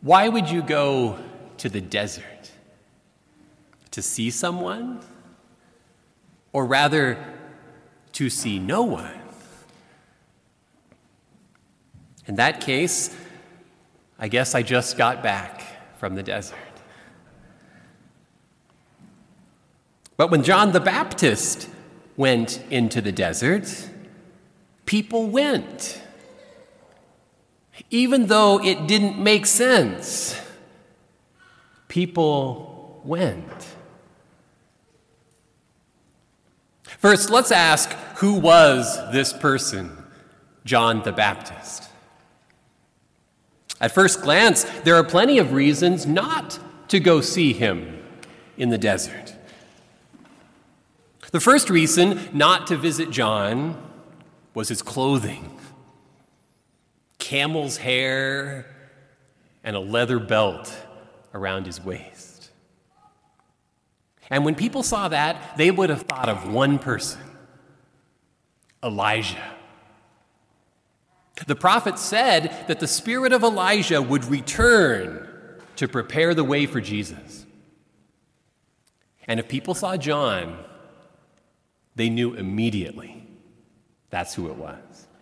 Why would you go to the desert? To see someone? Or rather, to see no one? In that case, I guess I just got back from the desert. But when John the Baptist went into the desert, people went. Even though it didn't make sense, people went. First, let's ask, who was this person, John the Baptist? At first glance, there are plenty of reasons not to go see him in the desert. The first reason not to visit John was his clothing. Camel's hair and a leather belt around his waist. And when people saw that, they would have thought of one person, Elijah. The prophet said that the spirit of Elijah would return to prepare the way for Jesus. And if people saw John, they knew immediately that's who it was.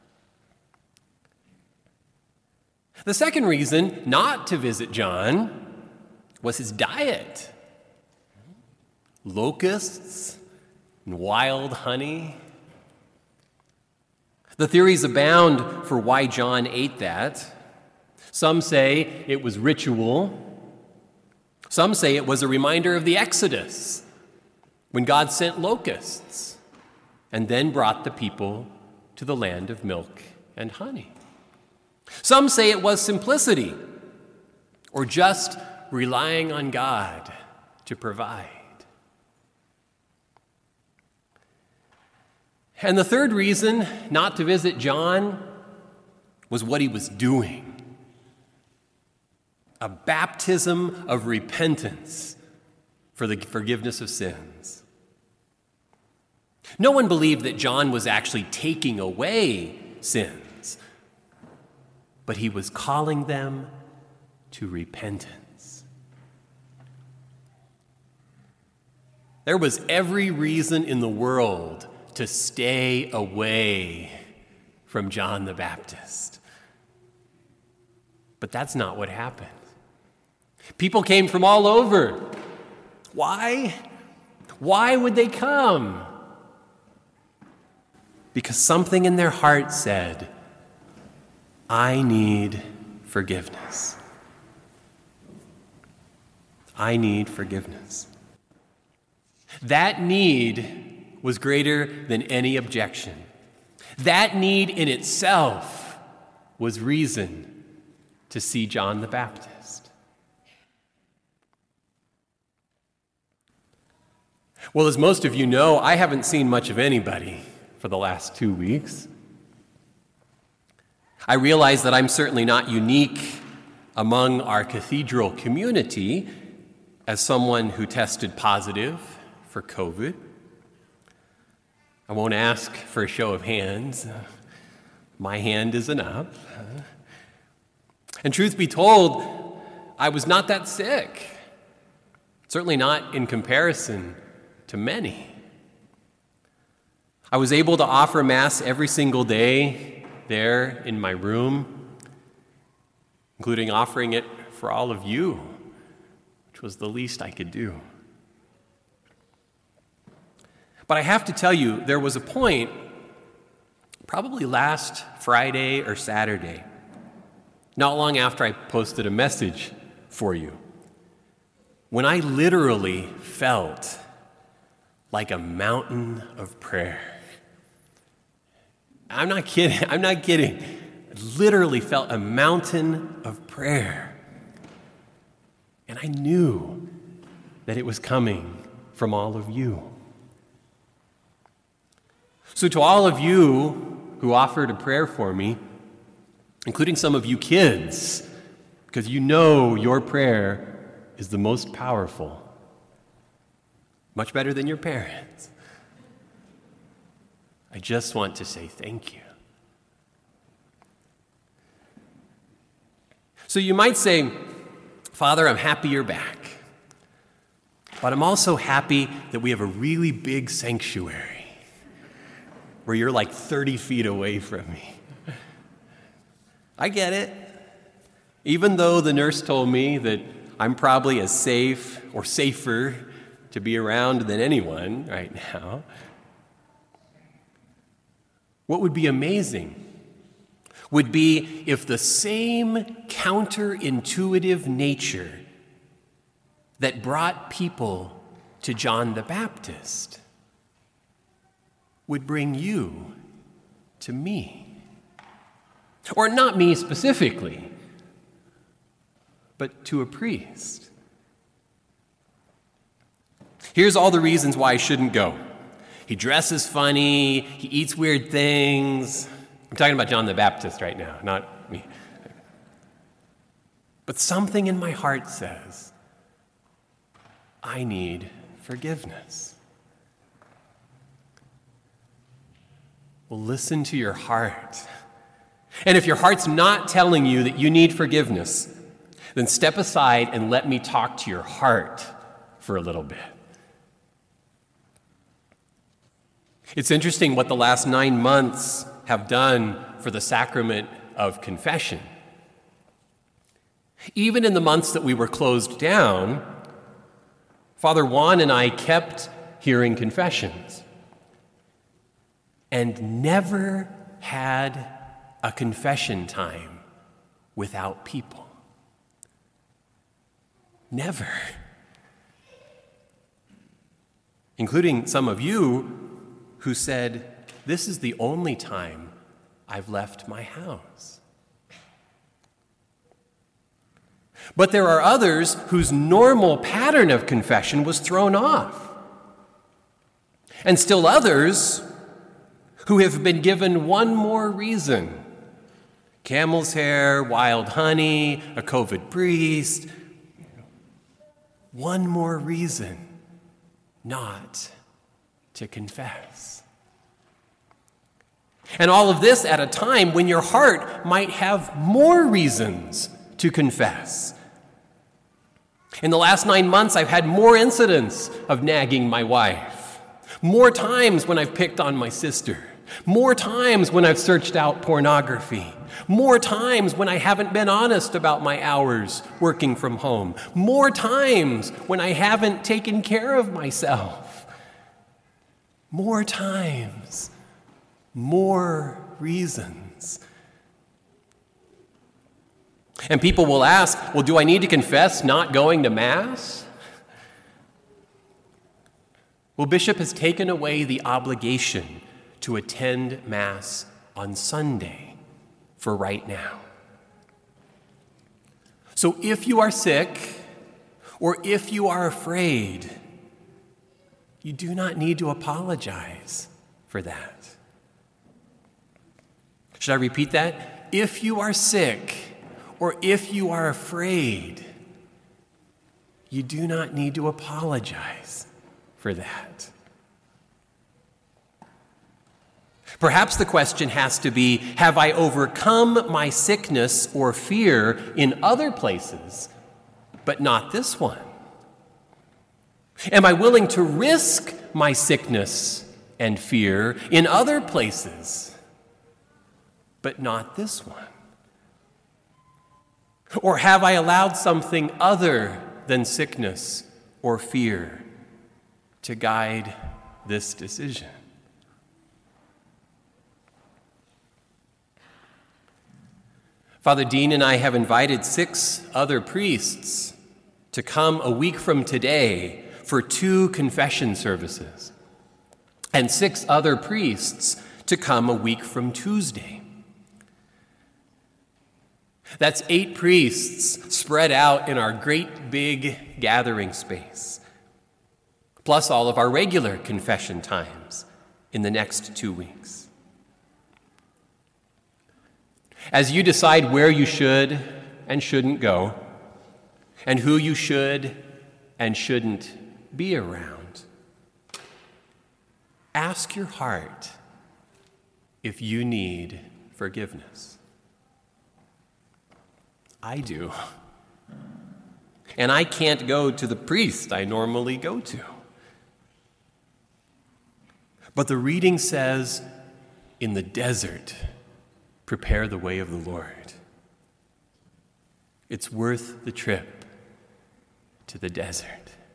The second reason not to visit John was his diet. Locusts and wild honey. The theories abound for why John ate that. Some say it was ritual. Some say it was a reminder of the Exodus, when God sent locusts and then brought the people to the land of milk and honey. Some say it was simplicity, or just relying on God to provide. And the third reason not to visit John was what he was doing. A baptism of repentance for the forgiveness of sins. No one believed that John was actually taking away sins, but he was calling them to repentance. There was every reason in the world to stay away from John the Baptist. But that's not what happened. People came from all over. Why? Why would they come? Because something in their heart said, I need forgiveness. I need forgiveness. That need was greater than any objection. That need in itself was reason to see John the Baptist. Well, as most of you know, I haven't seen much of anybody for the last 2 weeks. I realize that I'm certainly not unique among our cathedral community as someone who tested positive for COVID. I won't ask for a show of hands. My hand isn't up. And truth be told, I was not that sick. Certainly not in comparison to many. I was able to offer Mass every single day there in my room, including offering it for all of you, which was the least I could do. But I have to tell you, there was a point, probably last Friday or Saturday, not long after I posted a message for you, when I literally felt like a mountain of prayer. I'm not kidding. I literally felt a mountain of prayer. And I knew that it was coming from all of you. So to all of you who offered a prayer for me, including some of you kids, because you know your prayer is the most powerful, much better than your parents, I just want to say thank you. So you might say, Father, I'm happy you're back. But I'm also happy that we have a really big sanctuary where you're like 30 feet away from me. I get it. Even though the nurse told me that I'm probably as safe or safer to be around than anyone right now. What would be amazing would be if the same counterintuitive nature that brought people to John the Baptist would bring you to me. Or not me specifically, but to a priest. Here's all the reasons why I shouldn't go. He dresses funny, he eats weird things. I'm talking about John the Baptist right now, not me. But something in my heart says, I need forgiveness. Well, listen to your heart. And if your heart's not telling you that you need forgiveness, then step aside and let me talk to your heart for a little bit. It's interesting what the last 9 months have done for the sacrament of confession. Even in the months that we were closed down, Father Juan and I kept hearing confessions and never had a confession time without people. Never. Including some of you who said, this is the only time I've left my house. But there are others whose normal pattern of confession was thrown off. And still others who have been given one more reason. Camel's hair, wild honey, a COVID priest. One more reason not to confess. And all of this at a time when your heart might have more reasons to confess. In the last 9 months, I've had more incidents of nagging my wife, more times when I've picked on my sister, more times when I've searched out pornography, more times when I haven't been honest about my hours working from home, more times when I haven't taken care of myself, more times, more reasons. And people will ask, well, do I need to confess not going to Mass? Well, Bishop has taken away the obligation to attend Mass on Sunday for right now. So if you are sick or if you are afraid, you do not need to apologize for that. Should I repeat that? If you are sick or if you are afraid, you do not need to apologize for that. Perhaps the question has to be, have I overcome my sickness or fear in other places, but not this one? Am I willing to risk my sickness and fear in other places, but not this one? Or have I allowed something other than sickness or fear to guide this decision? Father Dean and I have invited 6 other priests to come a week from today for 2 confession services, and 6 other priests to come a week from Tuesday. That's 8 priests spread out in our great big gathering space, plus all of our regular confession times in the next 2 weeks. As you decide where you should and shouldn't go, and who you should and shouldn't be around, ask your heart if you need forgiveness. I do. And I can't go to the priest I normally go to. But the reading says, in the desert, prepare the way of the Lord. It's worth the trip to the desert.